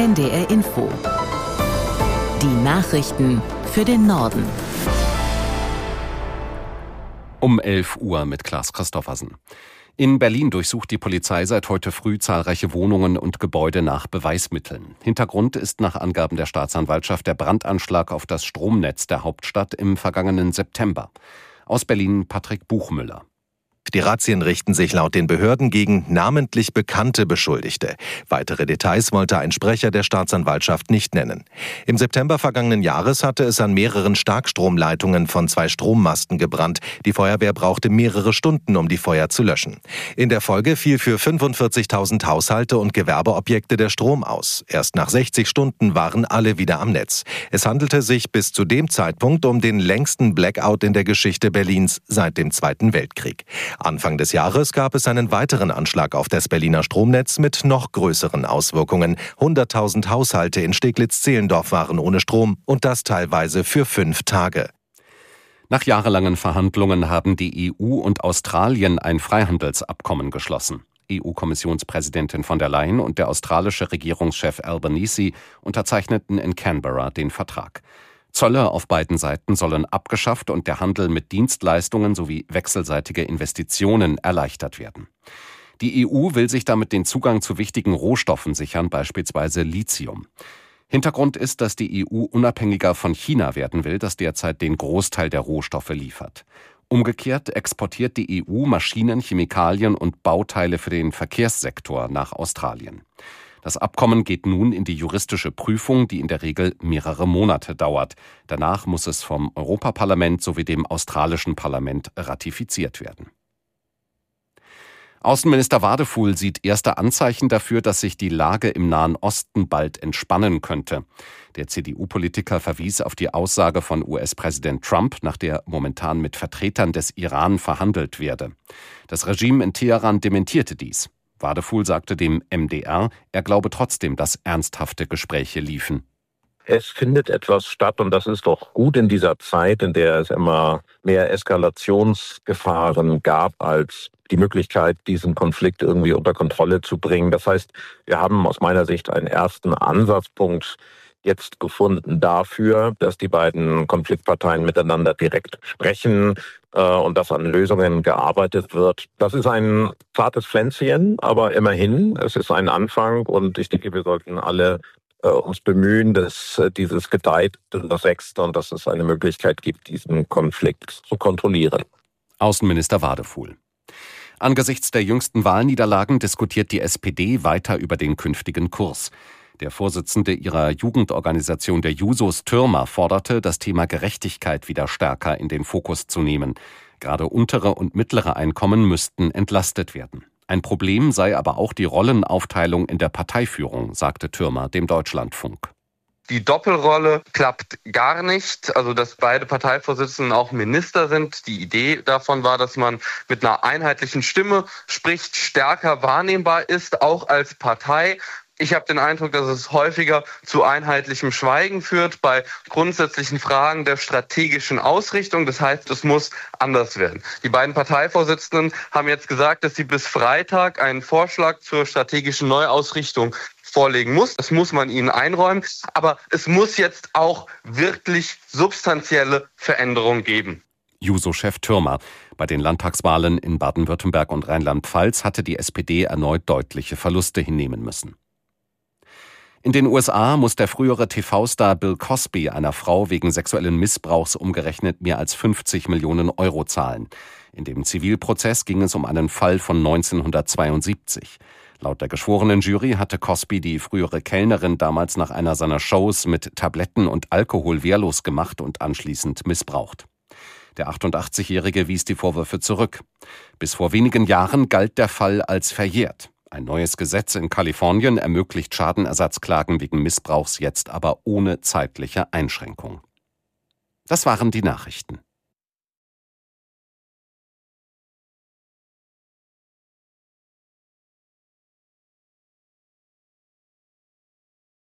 NDR Info. Die Nachrichten für den Norden. Um 11 Uhr mit Klaas Christoffersen. In Berlin durchsucht die Polizei seit heute früh zahlreiche Wohnungen und Gebäude nach Beweismitteln. Hintergrund ist nach Angaben der Staatsanwaltschaft der Brandanschlag auf das Stromnetz der Hauptstadt im vergangenen September. Aus Berlin Patrick Buchmüller. Die Razzien richten sich laut den Behörden gegen namentlich bekannte Beschuldigte. Weitere Details wollte ein Sprecher der Staatsanwaltschaft nicht nennen. Im September vergangenen Jahres hatte es an mehreren Starkstromleitungen von 2 Strommasten gebrannt. Die Feuerwehr brauchte mehrere Stunden, um die Feuer zu löschen. In der Folge fiel für 45.000 Haushalte und Gewerbeobjekte der Strom aus. Erst nach 60 Stunden waren alle wieder am Netz. Es handelte sich bis zu dem Zeitpunkt um den längsten Blackout in der Geschichte Berlins seit dem Zweiten Weltkrieg. Anfang des Jahres gab es einen weiteren Anschlag auf das Berliner Stromnetz mit noch größeren Auswirkungen. 100.000 Haushalte in Steglitz-Zehlendorf waren ohne Strom und das teilweise für 5 Tage. Nach jahrelangen Verhandlungen haben die EU und Australien ein Freihandelsabkommen geschlossen. EU-Kommissionspräsidentin von der Leyen und der australische Regierungschef Albanese unterzeichneten in Canberra den Vertrag. Zölle auf beiden Seiten sollen abgeschafft und der Handel mit Dienstleistungen sowie wechselseitige Investitionen erleichtert werden. Die EU will sich damit den Zugang zu wichtigen Rohstoffen sichern, beispielsweise Lithium. Hintergrund ist, dass die EU unabhängiger von China werden will, das derzeit den Großteil der Rohstoffe liefert. Umgekehrt exportiert die EU Maschinen, Chemikalien und Bauteile für den Verkehrssektor nach Australien. Das Abkommen geht nun in die juristische Prüfung, die in der Regel mehrere Monate dauert. Danach muss es vom Europaparlament sowie dem australischen Parlament ratifiziert werden. Außenminister Wadefuhl sieht erste Anzeichen dafür, dass sich die Lage im Nahen Osten bald entspannen könnte. Der CDU-Politiker verwies auf die Aussage von US-Präsident Trump, nach der momentan mit Vertretern des Iran verhandelt werde. Das Regime in Teheran dementierte dies. Wadefuhl sagte dem MDR, er glaube trotzdem, dass ernsthafte Gespräche liefen. Es findet etwas statt und das ist doch gut in dieser Zeit, in der es immer mehr Eskalationsgefahren gab, als die Möglichkeit, diesen Konflikt irgendwie unter Kontrolle zu bringen. Das heißt, wir haben aus meiner Sicht einen ersten Ansatzpunkt jetzt gefunden dafür, dass die beiden Konfliktparteien miteinander direkt sprechen und dass an Lösungen gearbeitet wird. Das ist ein zartes Pflänzchen, aber immerhin, es ist ein Anfang und ich denke, wir sollten alle uns bemühen, dass dieses gedeiht und das wächst und dass es eine Möglichkeit gibt, diesen Konflikt zu kontrollieren. Außenminister Wadefuhl. Angesichts der jüngsten Wahlniederlagen diskutiert die SPD weiter über den künftigen Kurs. Der Vorsitzende ihrer Jugendorganisation der Jusos, Türmer, forderte, das Thema Gerechtigkeit wieder stärker in den Fokus zu nehmen. Gerade untere und mittlere Einkommen müssten entlastet werden. Ein Problem sei aber auch die Rollenaufteilung in der Parteiführung, sagte Türmer dem Deutschlandfunk. Die Doppelrolle klappt gar nicht, also dass beide Parteivorsitzenden auch Minister sind. Die Idee davon war, dass man mit einer einheitlichen Stimme spricht, stärker wahrnehmbar ist, auch als Partei. Ich habe den Eindruck, dass es häufiger zu einheitlichem Schweigen führt bei grundsätzlichen Fragen der strategischen Ausrichtung. Das heißt, es muss anders werden. Die beiden Parteivorsitzenden haben jetzt gesagt, dass sie bis Freitag einen Vorschlag zur strategischen Neuausrichtung vorlegen muss. Das muss man ihnen einräumen. Aber es muss jetzt auch wirklich substanzielle Veränderungen geben. Juso-Chef Türmer. Bei den Landtagswahlen in Baden-Württemberg und Rheinland-Pfalz hatte die SPD erneut deutliche Verluste hinnehmen müssen. In den USA muss der frühere TV-Star Bill Cosby einer Frau wegen sexuellen Missbrauchs umgerechnet mehr als 50 Millionen Euro zahlen. In dem Zivilprozess ging es um einen Fall von 1972. Laut der geschworenen Jury hatte Cosby die frühere Kellnerin damals nach einer seiner Shows mit Tabletten und Alkohol wehrlos gemacht und anschließend missbraucht. Der 88-Jährige wies die Vorwürfe zurück. Bis vor wenigen Jahren galt der Fall als verjährt. Ein neues Gesetz in Kalifornien ermöglicht Schadenersatzklagen wegen Missbrauchs jetzt aber ohne zeitliche Einschränkung. Das waren die Nachrichten.